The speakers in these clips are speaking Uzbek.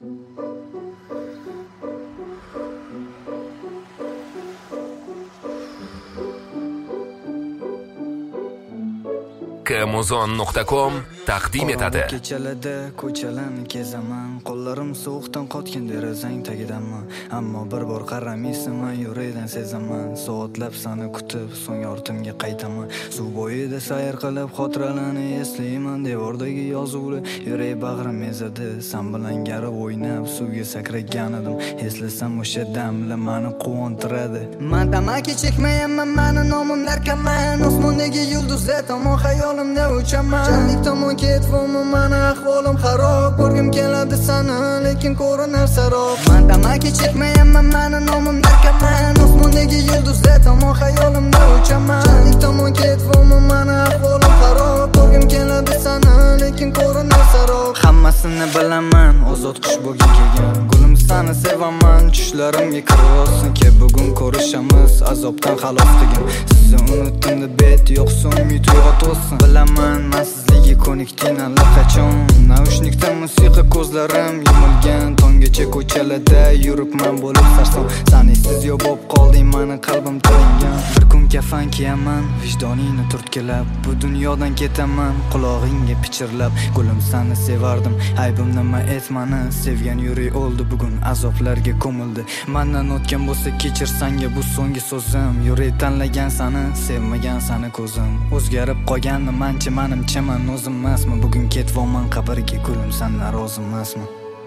kmuzon.com taqdim etadi. Kechalarda ko'chalarni kezaman, qo'llarim sovuqdan qotgan derazang tagidaman, ammo bir bor qaramaysan, yurakdan sezaman. Soatlab seni kutib, so'ng ortimga qaytaman. Suv bo'yida sayr qilib xotiralarni eslayman, devordagi yozuvlar yurak bag'rim ezadi. Sen bilan garib o'ynab suvga sakragan edim, eslasam o'sha damlar meni quvontiradi. Men tamaki chekmayman, meni nomim narkoman, osmondagi yulduzlar tomon xayolimda uchaman. Janlik tomon ketvoman, meni ahvolim xarob, ko'rgim keladi seni, lekin ko'rinar sarob. Men tamaki chekmayman, meni nomim narkoman, osmondagi yulduzlar tomon xayolimda uchaman. Janlik tomon ketvoman, meni ahvolim xarob, ko'rgim keladi seni, lekin ko'rinar sarob. Hammasini bilaman, ozod qush bo'lgin kelgan, gulim seni sevaman, tushlarimga kirib ki bugun ko'rishamiz, azobdan xalos qilgin. Sizni unutdim deb bet yo'qsin, umid uyg'otsin. Bilaman, men sizlarga ko'nikdim allaqachon, naushnikda musiqa ko'zlarim yumilgan, tonggacha ko'chalarda yuribman bo'lib sarson. Sanisiz yo'q bo'lib qolding, meni qalbim tilingan. Bir kun kafan kiyaman, vijdoningni turtkilab, bu dunyodan ketaman, qulog'ingga pichirlab. Gulim seni sevardim, aybim nima etmani, sevgan yurak o'ldi, bugun azoblarga ko'mildi. Mendan o'tgan bo'lsa kechir, senga bu so'nggi so'zim. Yurak tanlagan seni, sevmagan seni ko'zim. O'zgarib qolganni mancha menimchaman, o'zim emasman. Bugun ketvoman qabrga, gulim sendan rozi emasman.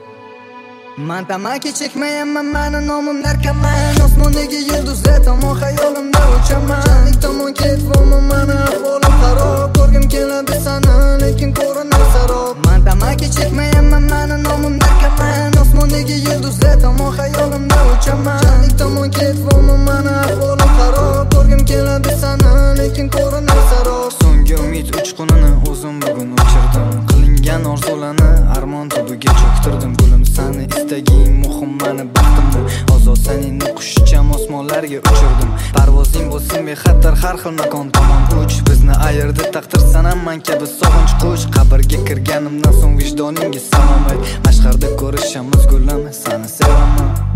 Men tamaki chekmayman, meni nomim narkoman, osmondagi yulduzlar tomon xayolimda uchaman. Janlik tomon ketvoman, meni ahvolim xarob, ko'rgim keladi seni, lekin ko'rinar sarob. Men tamaki chekmayman, meni nomim narkoman, osmondagi yulduzlar tomon xayolimda uchaman. Janlik tomon ketvoman, meni ahvolim xarob, ko'rgim keladi seni, lekin ko'rinar sarob. So'nggi umid uchqunini o'zim bugun o'chirdim, qilingan orzularni armon tubiga cho'ktirdim. Gulim seni istaging muhim, meni baxtimni ozod saningni qushcham osmonlarga uchirdim. Parvozing bo'lsin bexatar, har xil makon tomon uch. Bizni ayirdi taqdir sanam, men kabi sog'inch qush. Qabrga kirganimdan so'ng vijdoningga salom ayt, mashqarda ko'rishamiz gulim, seni sevaman.